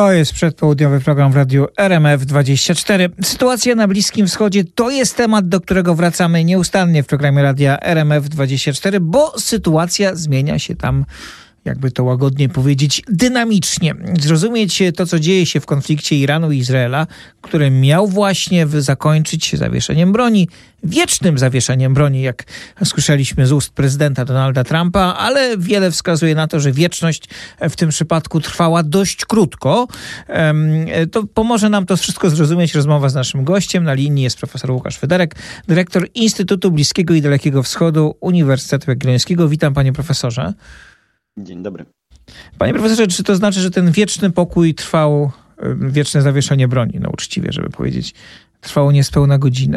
To jest przedpołudniowy program w radiu RMF24. Sytuacja na Bliskim Wschodzie to jest temat, do którego wracamy nieustannie w programie radia RMF24, bo sytuacja zmienia się tam, jakby to łagodnie powiedzieć, dynamicznie. Zrozumieć to, co dzieje się w konflikcie Iranu i Izraela, który miał właśnie zakończyć się zawieszeniem broni, wiecznym zawieszeniem broni, jak słyszeliśmy z ust prezydenta Donalda Trumpa, ale wiele wskazuje na to, że wieczność w tym przypadku trwała dość krótko. To pomoże nam to wszystko zrozumieć rozmowa z naszym gościem. Na linii jest profesor Łukasz Fryderek, dyrektor Instytutu Bliskiego i Dalekiego Wschodu Uniwersytetu Jagiellońskiego. Witam, panie profesorze. Dzień dobry. Panie profesorze, czy to znaczy, że ten wieczny pokój trwał, wieczne zawieszenie broni, no uczciwie, żeby powiedzieć, trwało niespełna godzinę?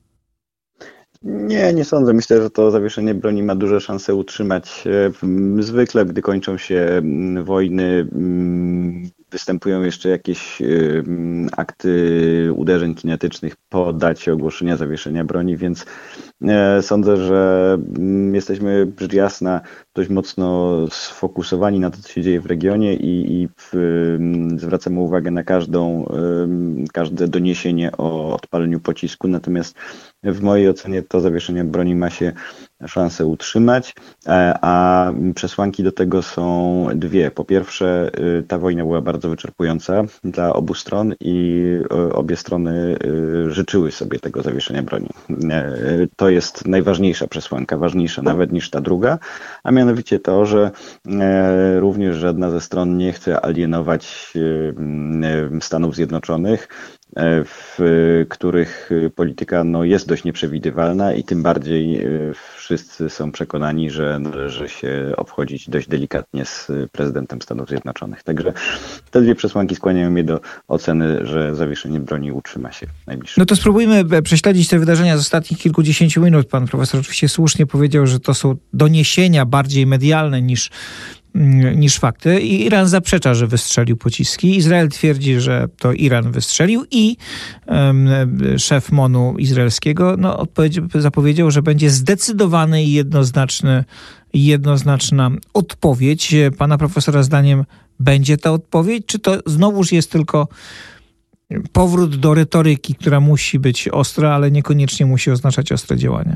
Nie sądzę. Myślę, że to zawieszenie broni ma duże szanse utrzymać. Zwykle, gdy kończą się wojny, występują jeszcze jakieś akty uderzeń kinetycznych po dacie ogłoszenia zawieszenia broni, więc sądzę, że jesteśmy rzecz jasna dość mocno sfokusowani na to, co się dzieje w regionie i zwracamy uwagę na każde doniesienie o odpaleniu pocisku. Natomiast w mojej ocenie to zawieszenie broni ma się szansę utrzymać, a przesłanki do tego są dwie. Po pierwsze, ta wojna była bardzo wyczerpująca dla obu stron i obie strony życzyły sobie tego zawieszenia broni. To jest najważniejsza przesłanka, ważniejsza nawet niż ta druga, a mianowicie to, że również żadna ze stron nie chce alienować Stanów Zjednoczonych, w których polityka jest dość nieprzewidywalna i tym bardziej wszyscy są przekonani, że należy się obchodzić dość delikatnie z prezydentem Stanów Zjednoczonych. Także te dwie przesłanki skłaniają mnie do oceny, że zawieszenie broni utrzyma się najbliższe. No to spróbujmy prześledzić te wydarzenia z ostatnich kilkudziesięciu minut. Pan profesor oczywiście słusznie powiedział, że to są doniesienia bardziej medialne niż fakty. I Iran zaprzecza, że wystrzelił pociski. Izrael twierdzi, że to Iran wystrzelił i szef MON-u izraelskiego zapowiedział, że będzie zdecydowany i jednoznaczna odpowiedź. Pana profesora zdaniem będzie ta odpowiedź? Czy to znowuż jest tylko powrót do retoryki, która musi być ostra, ale niekoniecznie musi oznaczać ostre działania?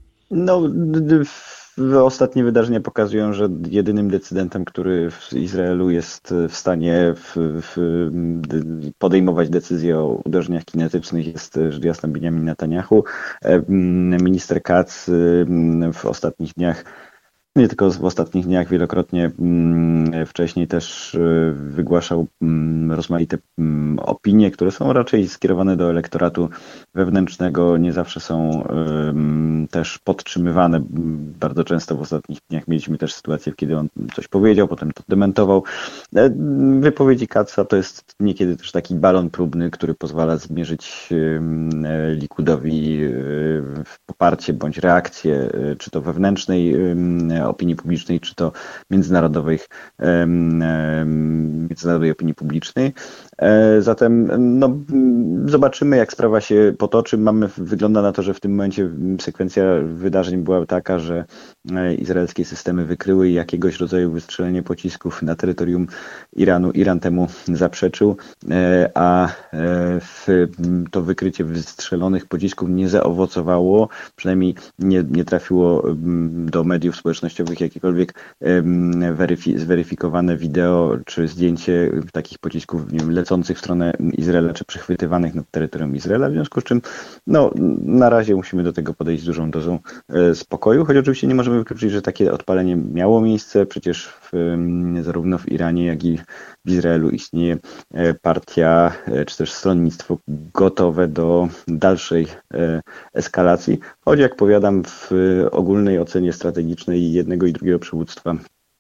Ostatnie wydarzenia pokazują, że jedynym decydentem, który w Izraelu jest w stanie podejmować decyzje o uderzeniach kinetycznych, jest rzecz jasna Benjamin Netanyahu. Minister Katz w ostatnich dniach, nie tylko w ostatnich dniach, wielokrotnie wcześniej też wygłaszał rozmaite opinie, które są raczej skierowane do elektoratu wewnętrznego, nie zawsze są też podtrzymywane. Bardzo często w ostatnich dniach mieliśmy też sytuację, kiedy on coś powiedział, potem to dementował. Wypowiedzi Katza to jest niekiedy też taki balon próbny, który pozwala zmierzyć Likudowi poparcie bądź reakcję, czy to wewnętrznej opinii publicznej, czy to międzynarodowej opinii publicznej. Zatem zobaczymy, jak sprawa się potoczy. Wygląda na to, że w tym momencie sekwencja wydarzeń była taka, że izraelskie systemy wykryły jakiegoś rodzaju wystrzelenie pocisków na terytorium Iranu. Iran temu zaprzeczył, a to wykrycie wystrzelonych pocisków nie zaowocowało, przynajmniej nie trafiło do mediów społecznościowych jakiekolwiek zweryfikowane wideo czy zdjęcie takich pocisków lecących w stronę Izraela czy przechwytywanych nad terytorium Izraela, w związku z czym na razie musimy do tego podejść z dużą dozą spokoju, choć oczywiście nie możemy wykluczyć, że takie odpalenie miało miejsce. Przecież zarówno w Iranie, jak i w Izraelu istnieje partia, czy też stronnictwo gotowe do dalszej eskalacji, choć jak powiadam, w ogólnej ocenie strategicznej jednego i drugiego przywództwa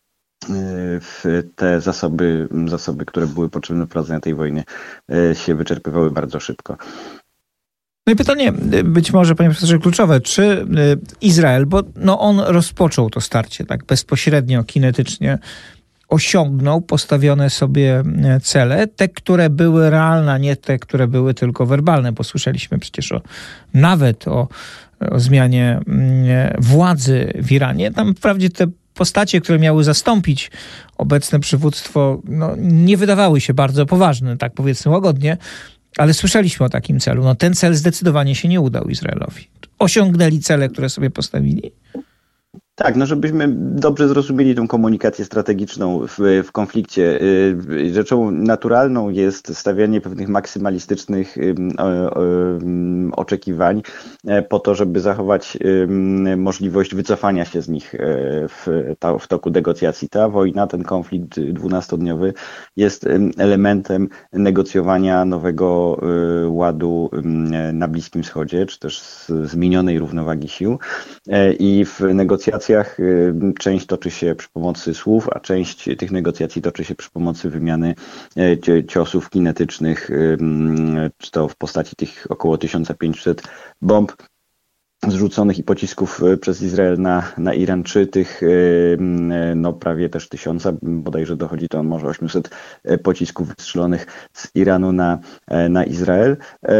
te zasoby, które były potrzebne do prowadzenia tej wojny, się wyczerpywały bardzo szybko. No i pytanie być może, panie profesorze, kluczowe. Czy Izrael, bo on rozpoczął to starcie tak bezpośrednio, kinetycznie, osiągnął postawione sobie cele, te, które były realne, a nie te, które były tylko werbalne, bo słyszeliśmy przecież nawet o zmianie władzy w Iranie. Tam wprawdzie te postacie, które miały zastąpić obecne przywództwo, no, nie wydawały się bardzo poważne, tak powiedzmy łagodnie, ale słyszeliśmy o takim celu. No, ten cel zdecydowanie się nie udał Izraelowi. Osiągnęli cele, które sobie postawili? Tak, no żebyśmy dobrze zrozumieli tą komunikację strategiczną w konflikcie. Rzeczą naturalną jest stawianie pewnych maksymalistycznych oczekiwań po to, żeby zachować możliwość wycofania się z nich w toku negocjacji. Ta wojna, ten konflikt 12-dniowy jest elementem negocjowania nowego ładu na Bliskim Wschodzie, czy też zmienionej równowagi sił. I w negocjacjach część toczy się przy pomocy słów, a część tych negocjacji toczy się przy pomocy wymiany ciosów kinetycznych, czy to w postaci tych około 1500 bomb zrzuconych i pocisków przez Izrael na Iran, czy tych no prawie też 1000, bodajże dochodzi to może 800 pocisków wystrzelonych z Iranu na Izrael.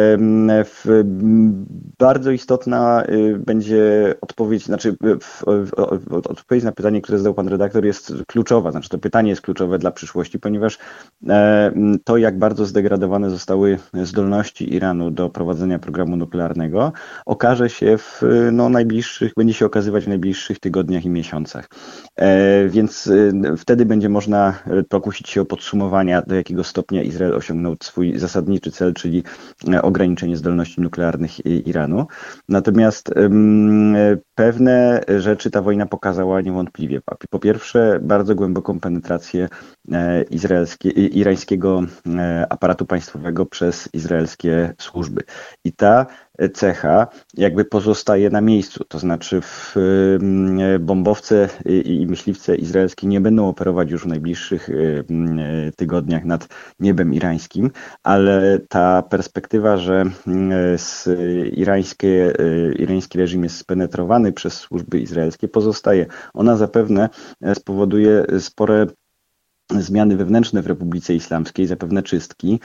Bardzo istotna będzie odpowiedź, znaczy odpowiedź na pytanie, które zadał pan redaktor, jest kluczowa. Znaczy to pytanie jest kluczowe dla przyszłości, ponieważ to, jak bardzo zdegradowane zostały zdolności Iranu do prowadzenia programu nuklearnego, okaże się będzie się okazywać w najbliższych tygodniach i miesiącach. Więc wtedy będzie można pokusić się o podsumowania, do jakiego stopnia Izrael osiągnął swój zasadniczy cel, czyli ograniczenie zdolności nuklearnych Iranu. Natomiast pewne rzeczy ta wojna pokazała niewątpliwie. Po pierwsze, bardzo głęboką penetrację irańskiego aparatu państwowego przez izraelskie służby. I ta cecha jakby pozostaje na miejscu, to znaczy bombowce i myśliwce izraelskie nie będą operować już w najbliższych tygodniach nad niebem irańskim, ale ta perspektywa, że irański reżim jest spenetrowany przez służby izraelskie, pozostaje. Ona zapewne spowoduje spore zmiany wewnętrzne w Republice Islamskiej, zapewne czystki,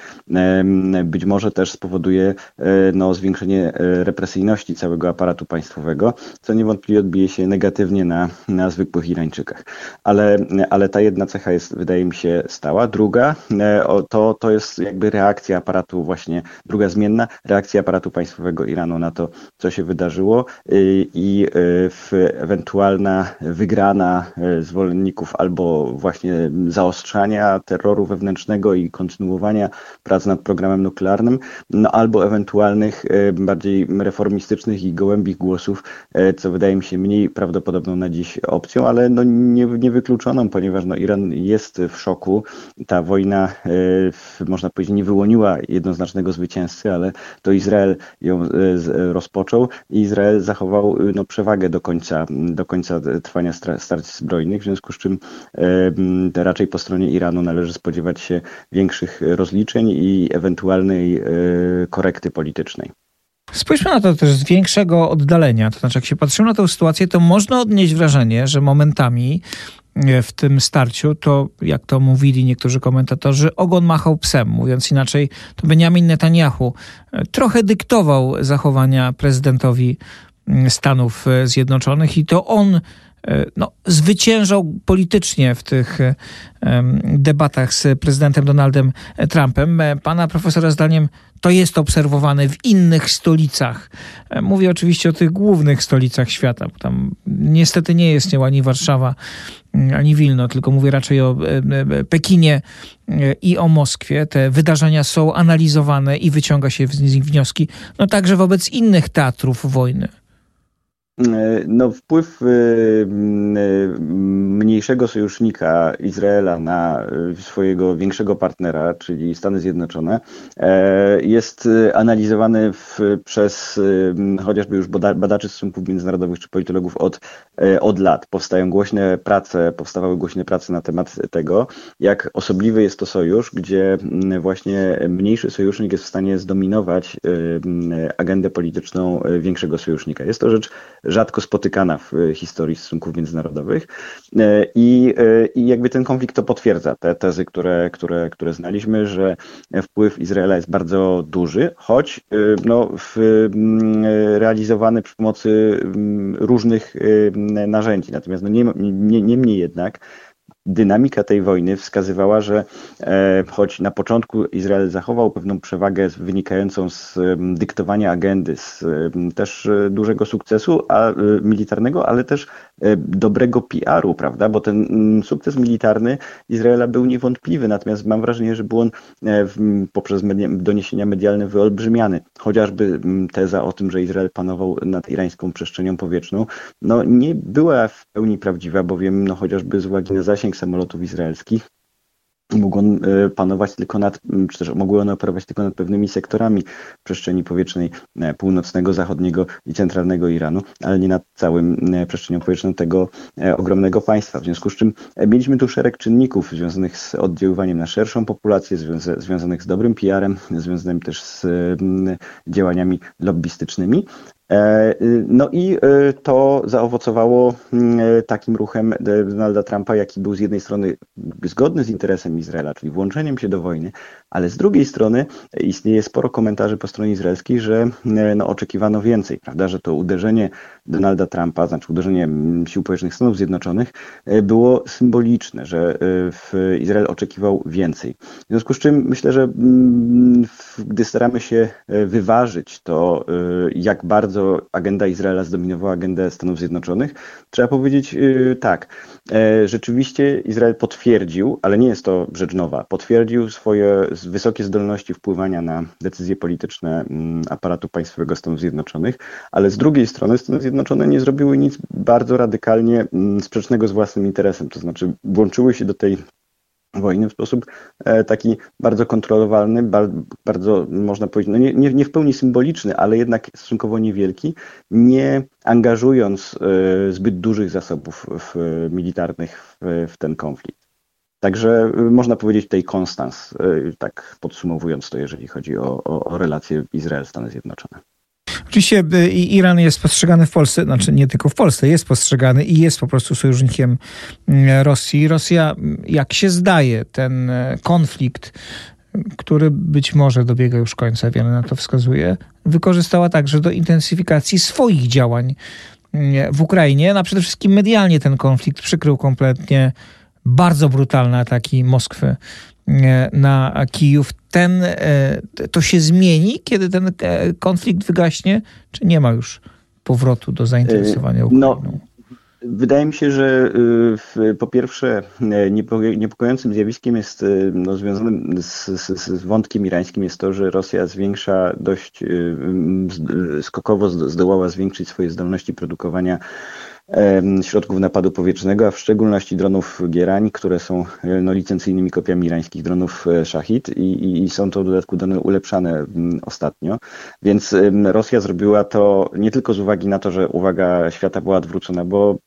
być może też spowoduje zwiększenie represyjności całego aparatu państwowego, co niewątpliwie odbije się negatywnie na zwykłych Irańczykach. Ale ta jedna cecha jest, wydaje mi się, stała. Druga to jest jakby reakcja aparatu właśnie, druga zmienna, reakcja aparatu państwowego Iranu na to, co się wydarzyło i ewentualna wygrana zwolenników albo właśnie zaostrzenia terroru wewnętrznego i kontynuowania prac nad programem nuklearnym, albo ewentualnych bardziej reformistycznych i gołębich głosów, co wydaje mi się mniej prawdopodobną na dziś opcją, ale niewykluczoną, ponieważ Iran jest w szoku. Ta wojna, można powiedzieć, nie wyłoniła jednoznacznego zwycięzcy, ale to Izrael ją rozpoczął i Izrael zachował przewagę do końca trwania starć zbrojnych, w związku z czym raczej po stronie Iranu należy spodziewać się większych rozliczeń i ewentualnej korekty politycznej. Spójrzmy na to też z większego oddalenia. To znaczy, jak się patrzymy na tę sytuację, to można odnieść wrażenie, że momentami w tym starciu, to jak to mówili niektórzy komentatorzy, ogon machał psem. Mówiąc inaczej, to Benjamin Netanyahu trochę dyktował zachowania prezydentowi Stanów Zjednoczonych i to on zwyciężał politycznie w tych debatach z prezydentem Donaldem Trumpem. Pana profesora zdaniem to jest obserwowane w innych stolicach. Mówię oczywiście o tych głównych stolicach świata, bo tam niestety nie jest ani Warszawa, ani Wilno, tylko mówię raczej o Pekinie i o Moskwie. Te wydarzenia są analizowane i wyciąga się z nich wnioski, także wobec innych teatrów wojny. Wpływ mniejszego sojusznika Izraela na swojego większego partnera, czyli Stany Zjednoczone, jest analizowany przez chociażby już badaczy stosunków międzynarodowych czy politologów od lat. Powstawały głośne prace na temat tego, jak osobliwy jest to sojusz, gdzie właśnie mniejszy sojusznik jest w stanie zdominować agendę polityczną większego sojusznika. Jest to rzecz rzadko spotykana w historii stosunków międzynarodowych. I jakby ten konflikt to potwierdza, te tezy, które znaliśmy, że wpływ Izraela jest bardzo duży, choć realizowany przy pomocy różnych narzędzi. Natomiast niemniej jednak dynamika tej wojny wskazywała, że choć na początku Izrael zachował pewną przewagę wynikającą z dyktowania agendy, z też dużego sukcesu militarnego, ale też dobrego PR-u, prawda? Bo ten sukces militarny Izraela był niewątpliwy, natomiast mam wrażenie, że był on poprzez doniesienia medialne wyolbrzymiany. Chociażby teza o tym, że Izrael panował nad irańską przestrzenią powietrzną, nie była w pełni prawdziwa, bowiem chociażby z uwagi na zasięg samolotów izraelskich mógł on panować tylko czy też mogły one operować tylko nad pewnymi sektorami przestrzeni powietrznej północnego, zachodniego i centralnego Iranu, ale nie nad całym przestrzenią powietrzną tego ogromnego państwa. W związku z czym mieliśmy tu szereg czynników związanych z oddziaływaniem na szerszą populację, związanych z dobrym PR-em, związanym też z działaniami lobbystycznymi. I to zaowocowało takim ruchem Donalda Trumpa, jaki był z jednej strony zgodny z interesem Izraela, czyli włączeniem się do wojny, ale z drugiej strony istnieje sporo komentarzy po stronie izraelskiej, że oczekiwano więcej, prawda, że to uderzenie Donalda Trumpa, znaczy uderzenie sił powietrznych Stanów Zjednoczonych było symboliczne, że Izrael oczekiwał więcej. W związku z czym myślę, że gdy staramy się wyważyć to, jak bardzo agenda Izraela zdominowała agendę Stanów Zjednoczonych, trzeba powiedzieć tak. Rzeczywiście Izrael potwierdził, ale nie jest to rzecz nowa, potwierdził swoje wysokie zdolności wpływania na decyzje polityczne aparatu państwowego Stanów Zjednoczonych, ale z drugiej strony Stany Zjednoczone nie zrobiły nic bardzo radykalnie sprzecznego z własnym interesem, to znaczy włączyły się do tej wojny w sposób taki bardzo kontrolowalny, bardzo można powiedzieć, nie w pełni symboliczny, ale jednak stosunkowo niewielki, nie angażując zbyt dużych zasobów militarnych w ten konflikt. Także można powiedzieć tutaj konstans, tak podsumowując to, jeżeli chodzi o relacje Izrael-Stany Zjednoczone. Oczywiście Iran jest postrzegany w Polsce, znaczy nie tylko w Polsce, jest postrzegany i jest po prostu sojusznikiem Rosji. Rosja, jak się zdaje, ten konflikt, który być może dobiega już końca, wiele na to wskazuje, wykorzystała także do intensyfikacji swoich działań w Ukrainie. Przede wszystkim medialnie ten konflikt przykrył kompletnie bardzo brutalne ataki Moskwy na Kijów. To się zmieni, kiedy ten konflikt wygaśnie, czy nie ma już powrotu do zainteresowania Ukrainą? Wydaje mi się, że po pierwsze niepokojącym zjawiskiem jest, związanym z wątkiem irańskim jest to, że Rosja zwiększa dość skokowo zdołała zwiększyć swoje zdolności produkowania środków napadu powietrznego, a w szczególności dronów Gierań, które są licencyjnymi kopiami irańskich dronów Shahid i są to w dodatku drony ulepszane ostatnio. Więc Rosja zrobiła to nie tylko z uwagi na to, że uwaga świata była odwrócona, bo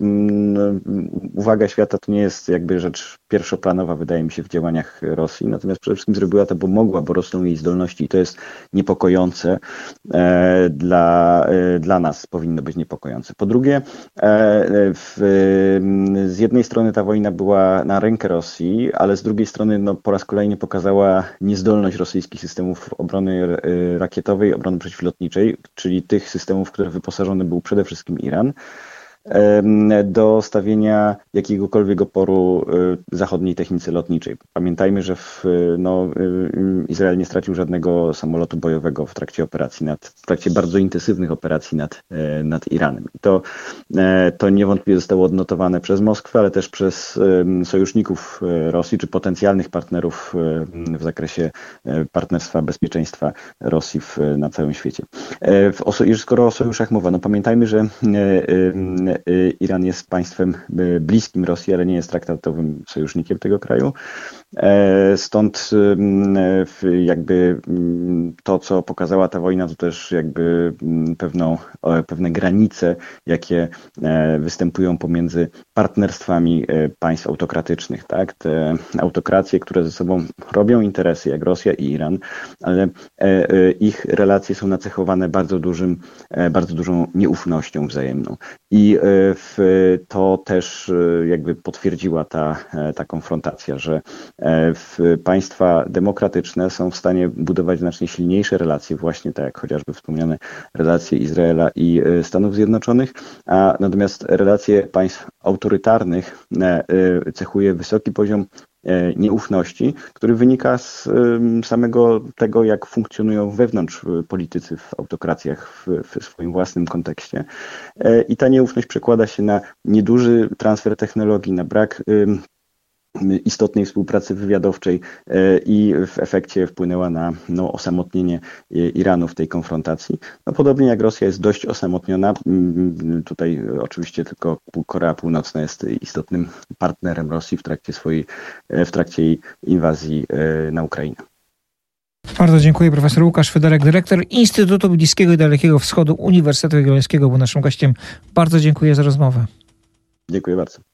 uwaga świata to nie jest jakby rzecz pierwszoplanowa, wydaje mi się, w działaniach Rosji. Natomiast przede wszystkim zrobiła to, bo rosną jej zdolności i to jest niepokojące dla nas, powinno być niepokojące. Po drugie, z jednej strony ta wojna była na rękę Rosji, ale z drugiej strony po raz kolejny pokazała niezdolność rosyjskich systemów obrony rakietowej, obrony przeciwlotniczej, czyli tych systemów, w które wyposażony był przede wszystkim Iran, do stawienia jakiegokolwiek oporu zachodniej technice lotniczej. Pamiętajmy, że Izrael nie stracił żadnego samolotu bojowego w trakcie bardzo intensywnych operacji nad Iranem. To niewątpliwie zostało odnotowane przez Moskwę, ale też przez sojuszników Rosji, czy potencjalnych partnerów w zakresie partnerstwa bezpieczeństwa Rosji na całym świecie. Skoro o sojuszach mowa, pamiętajmy, że Iran jest państwem bliskim Rosji, ale nie jest traktatowym sojusznikiem tego kraju. Stąd jakby to, co pokazała ta wojna, to też jakby pewne granice, jakie występują pomiędzy partnerstwami państw autokratycznych, tak? Te autokracje, które ze sobą robią interesy, jak Rosja i Iran, ale ich relacje są nacechowane bardzo dużą nieufnością wzajemną. I to też jakby potwierdziła ta konfrontacja, że państwa demokratyczne są w stanie budować znacznie silniejsze relacje, właśnie tak jak chociażby wspomniane relacje Izraela i Stanów Zjednoczonych, a natomiast relacje państw autorytarnych cechuje wysoki poziom nieufności, który wynika z samego tego, jak funkcjonują wewnątrz politycy w autokracjach w swoim własnym kontekście. I ta nieufność przekłada się na nieduży transfer technologii, na brak istotnej współpracy wywiadowczej i w efekcie wpłynęła na osamotnienie Iranu w tej konfrontacji. No, podobnie jak Rosja jest dość osamotniona, tutaj oczywiście tylko Korea Północna jest istotnym partnerem Rosji w trakcie jej inwazji na Ukrainę. Bardzo dziękuję. Profesor Łukasz Federek, dyrektor Instytutu Bliskiego i Dalekiego Wschodu Uniwersytetu Jagiellońskiego, był naszym gościem. Bardzo dziękuję za rozmowę. Dziękuję bardzo.